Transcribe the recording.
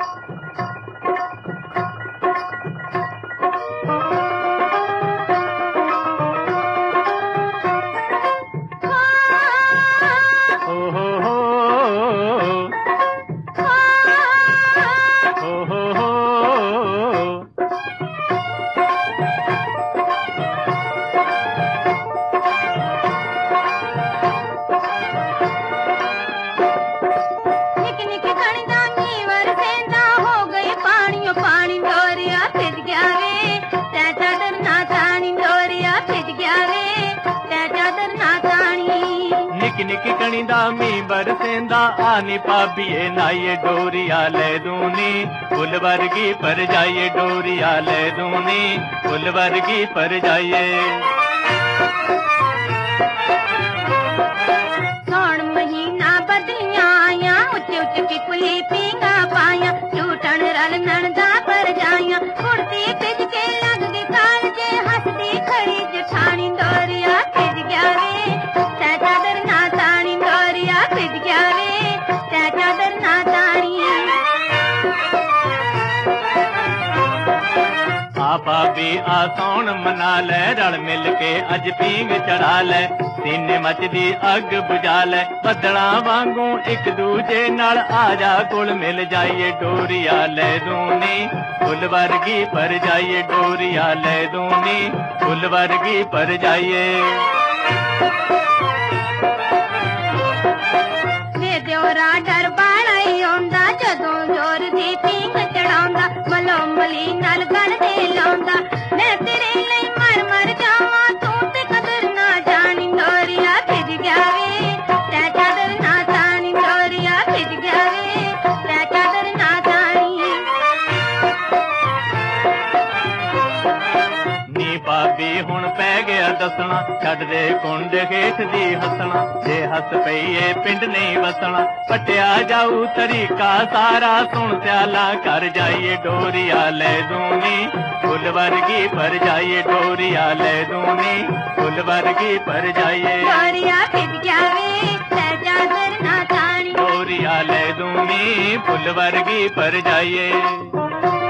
निकी कणीदा मी बरसेंदा आनी पाबिए नाये डोरिया ले दूनी फुल वर्गी पर जाइए डोरिया ले दूनी फुल वर्गी पर जाइए। सौण महीना बदलियां आया उच्चे उच्चे की कुली पींगा पाया झूठन रल नणदा पर जाया उड़ती पिज के लग गई काल जे हंसती खड़ी जेठानी डोरिया पिज गया वे चादर ना तानी डोरिया पिज गया वे चादर ना तानी। आपा भी आसौन मना ले रल मिल के अज पींग चढ़ा ले सीने मचदी अग बुझा ले बदला वांगू एक दूजे नाल आजा कुल मिल जाइए डोरिया ले दूनी फुल वर्गी पर जाइए डोरिया ले दूनी फुल वर्गी पर जाइए। देवरा डर बाला आंदा जदों जोर दी पींग चढ़ाउंदा मलो मली नाल गल दे लाउंदा मैं तेरे लिए मर मर जावां तू ते कदर ना जानी डोरिया भिज गया वे ते चादर ना तानी डोरिया भिज गया वे ते चादर ना तानी। नी भाभी हुण पै गया दसना छड्ड दे कुंड हेठ दी हसना जे हस पईए पिंड नहीं वसना पटिया जाऊ तरीका सारा सुन स्याला कर जाइए डोरिया ले दूनी फुल वर्गी पर जाइए डोरिया ले दूनी फुल वर्गी पर जाइए। डोरिया भिज गया वे ते चादर ना तानी डोरिया ले दूनी फुल वर्गी पर जाइए।